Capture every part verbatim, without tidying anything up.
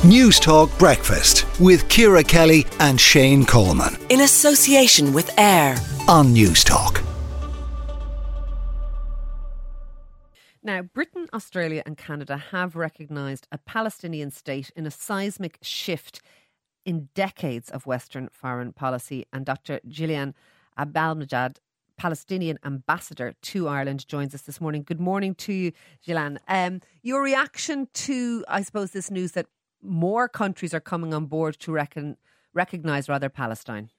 News Talk Breakfast with Ciara Kelly and Shane Coleman. In association with AIR on News Talk. Now, Britain, Australia and Canada have recognised a Palestinian state in a seismic shift in decades of Western foreign policy. And Doctor Gillian Abalmajid, Palestinian ambassador to Ireland, joins us this morning. Good morning to you, Gillian. Um, your reaction to, I suppose, this news that more countries are coming on board to reckon, recognise rather Palestine?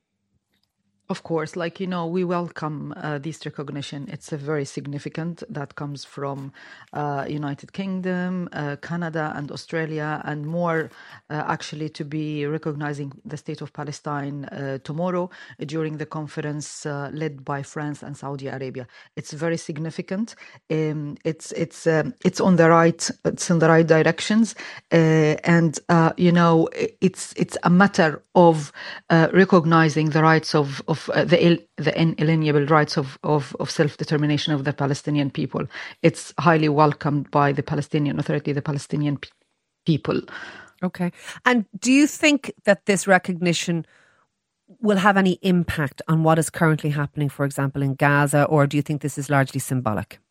Of course, like, you know, we welcome uh, this recognition. It's a very significant that comes from uh, United Kingdom, uh, Canada and Australia, and more uh, actually to be recognizing the state of Palestine uh, tomorrow during the conference uh, led by France and Saudi Arabia. It's very significant. Um, it's it's um, it's on the right. It's in the right directions, uh, and uh, you know, it's it's a matter of uh, recognizing the rights of of Uh, the il- the inalienable rights of, of, of self-determination of the Palestinian people. It's highly welcomed by the Palestinian Authority, the Palestinian pe- people. Okay. And do you think that this recognition will have any impact on what is currently happening, for example, in Gaza, or do you think this is largely symbolic?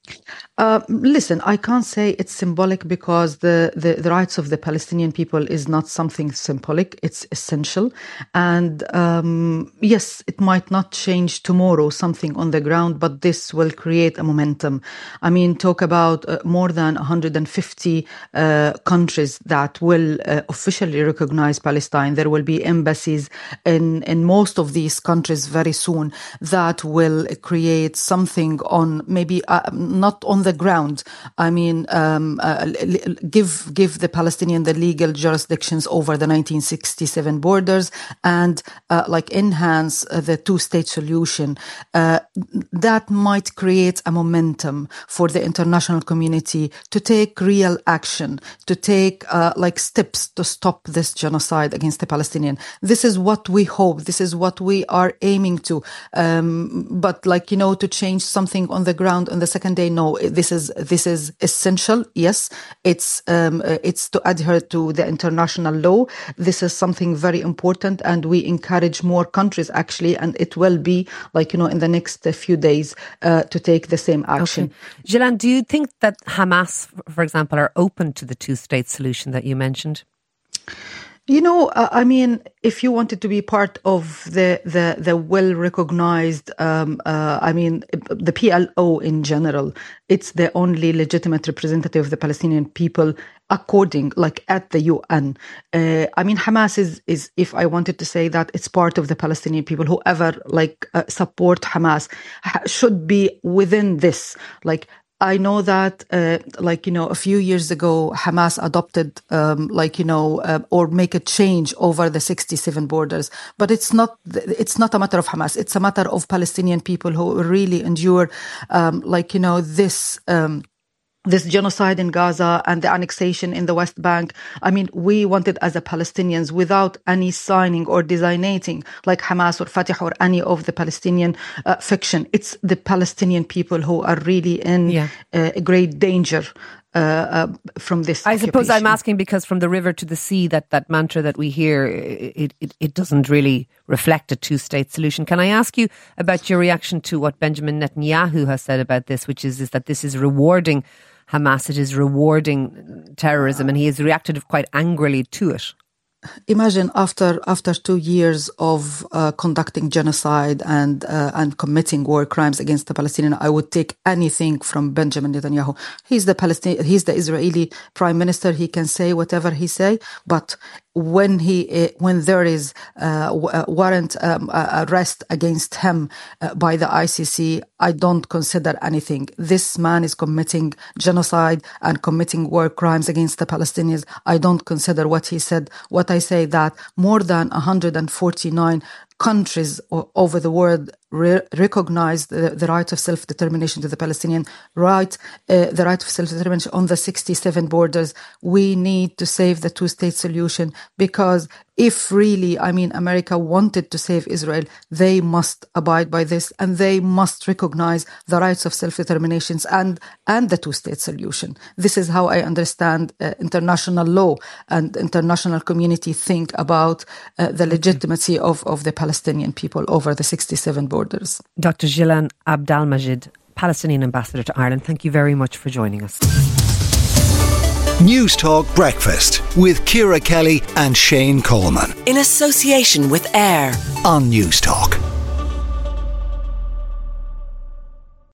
Uh, listen, I can't say it's symbolic because the, the, the rights of the Palestinian people is not something symbolic. It's essential. And um, yes, it might not change tomorrow something on the ground, but this will create a momentum. I mean, talk about uh, more than one hundred fifty uh, countries that will uh, officially recognize Palestine. There will be embassies in, in most of these countries very soon that will create something on maybe uh, not on the ground. I mean, um, uh, give give the Palestinian the legal jurisdictions over the nineteen sixty-seven borders and uh, like enhance uh, the two-state solution. Uh, that might create a momentum for the international community to take real action, to take uh, like steps to stop this genocide against the Palestinian. This is what we hope. This is what we are aiming to. Um, but like, you know, to change something on the ground on the second day, no, this is this is essential. Yes, it's um, it's to adhere to the international law. This is something very important, and we encourage more countries actually, and it will be like, you know, in the next few days uh, to take the same action. Okay. Gillian, do you think that Hamas, for example, are open to the two-state solution that you mentioned? You know, uh, I mean, if you wanted to be part of the the, the well-recognized, um, uh, I mean, the P L O in general, it's the only legitimate representative of the Palestinian people, according, like at the U N. Uh, I mean, Hamas is, is, if I wanted to say that, it's part of the Palestinian people. Whoever like uh, support Hamas should be within this, like. I know that, uh, like, you know, a few years ago, Hamas adopted, um, like, you know, uh, or make a change over the sixty-seven borders. But it's not, it's not a matter of Hamas. It's a matter of Palestinian people who really endure, um, like, you know, this, um, this genocide in Gaza and the annexation in the West Bank. I mean, we wanted as a Palestinians, without any signing or designating like Hamas or Fatah or any of the Palestinian uh, fiction. It's the Palestinian people who are really in yeah. uh, great danger uh, uh, from this I occupation. suppose I'm asking because from the river to the sea, that, that mantra that we hear, it, it, it doesn't really reflect a two-state solution. Can I ask you about your reaction to what Benjamin Netanyahu has said about this, which is, is that this is rewarding Hamas, it is rewarding terrorism, and he has reacted quite angrily to it? Imagine after after two years of uh, conducting genocide and uh, and committing war crimes against the Palestinians, I would take anything from Benjamin Netanyahu. He's the Palestinian, he's the Israeli prime minister. He can say whatever he say, but when he uh, when there is uh, a warrant um, uh, arrest against him uh, by the I C C, I don't consider anything. This man is committing genocide and committing war crimes against the Palestinians. I don't consider what he said. What I say that more than one hundred forty-nine countries o- over the world re- recognize the, the right of self-determination to the Palestinian right, uh, the right of self-determination on the sixty-seven borders. We need to save the two-state solution, because if really, I mean, America wanted to save Israel, they must abide by this, and they must recognize the rights of self-determination and, and the two-state solution. This is how I understand uh, international law and international community think about uh, the legitimacy of, of the Palestinian people over the sixty-seven borders. Doctor Ghilan Abdelmajid, Palestinian ambassador to Ireland, thank you very much for joining us. News Talk Breakfast with Ciara Kelly and Shane Coleman In association with AIR on News Talk.